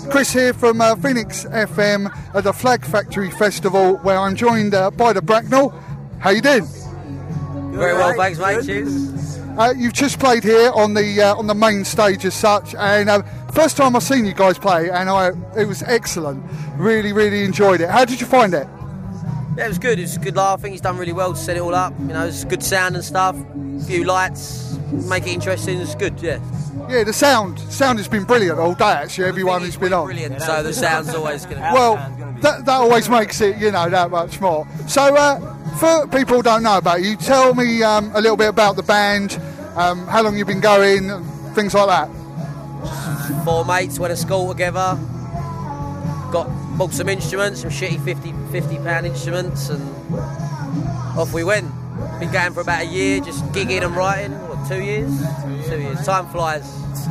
Chris here from Phoenix FM at the Flag Factory Festival, where I'm joined by the Bracknell. How you doing? Very well, thanks, mate. Cheers. You've just played here on the main stage as such, and first time I've seen you guys play, and it was excellent. Really enjoyed it. How did you find it? Yeah, it was good. It was a good laugh. I think he's done really well to set it all up. You know, it's good sound and stuff. A few lights, make it interesting. It's good. Yeah. Yeah, the sound has been brilliant all day. Actually, everyone who's been on. Brilliant. So the sound's always going to. Well, that always makes it, that much more. So, for people who don't know about you, tell me a little bit about the band, how long you've been going, things like that. 4 mates went to school together. Bought some instruments, some shitty £50 instruments, and off we went. Been going for about a year, just gigging and writing. What, 2 years? 2 years. Time flies.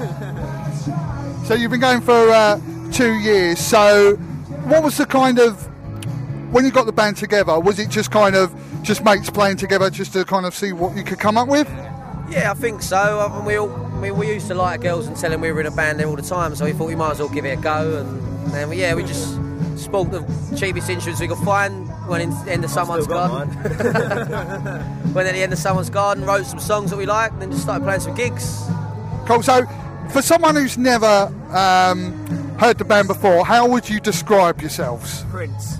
So you've been going for 2 years. So what was the kind of, when you got the band together, was it just kind of just mates playing together just to kind of see what you could come up with? Yeah, I think so. We used to like girls and tell them we were in a band there all the time, so we thought we might as well give it a go. And then we just bought the cheapest instruments we could find. Went in the end of someone's garden. Went at the end of someone's garden, wrote some songs that we liked, and then just started playing some gigs. Cool. So, for someone who's never heard the band before, how would you describe yourselves? Prince.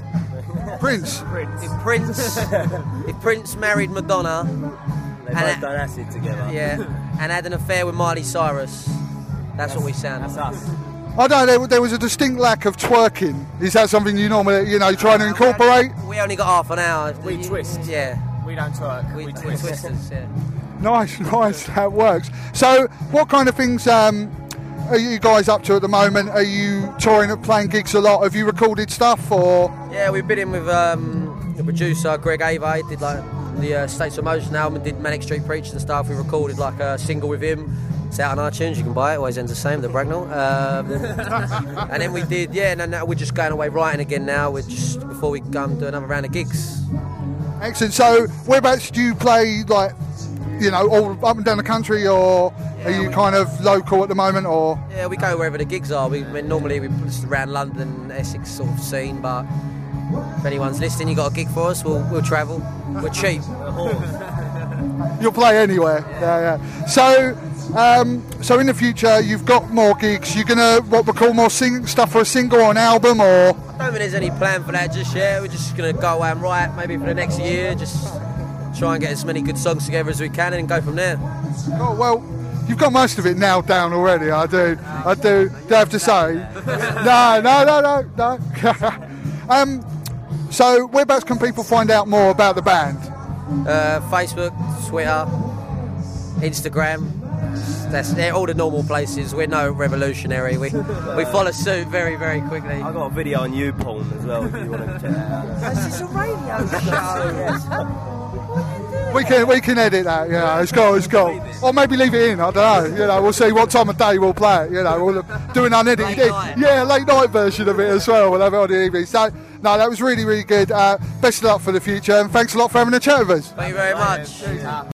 If Prince married Madonna, They both done acid together. yeah, and had an affair with Miley Cyrus, that's what we sound. That's us. I don't know, there was a distinct lack of twerking. Is that something you normally, trying to incorporate? We only got half an hour. We twist. Yeah. We don't twerk. We twist. twisters, yeah. Nice, that works. So, what kind of things are you guys up to at the moment? Are you touring and playing gigs a lot? Have you recorded stuff, or...? Yeah, we've been in with the producer, Greg Ava. He did like the States of Motion album, did Manic Street Preachers and stuff. We recorded like a single with him. It's out on iTunes, you can buy it, always ends the same, the Bracknell. And then we did, and now we're just going away writing again now. We're just, before we go and do another round of gigs. Excellent. So, whereabouts do you play, like, all up and down the country, or are you kind of local at the moment, or...? Yeah, we go wherever the gigs are. Normally we just around London, Essex sort of scene, but if anyone's listening, you got a gig for us, we'll travel. We're cheap. You'll play anywhere. Yeah. So in the future, you've got more gigs. You're gonna what we call more stuff for a single or an album, or? I don't think there's any plan for that just yet. We're just gonna go away and write maybe for the next year. Just try and get as many good songs together as we can, and go from there. Oh well, you've got most of it nailed down already. I do have to say. No. So whereabouts can people find out more about the band? Facebook, Twitter, Instagram. They're all the normal places. We're no revolutionary. We follow suit very quickly. I've got a video on YouPorn as well if you want to check that out. Is this a radio show? We can edit that. It's cool. Or maybe leave it in. I don't know. We'll see what time of day we'll play it. We'll do an unedited. Late night version of it as well. We'll have it on the evening. So no, that was really good. Best of luck for the future, and thanks a lot for having a chat with us. Thank you very much.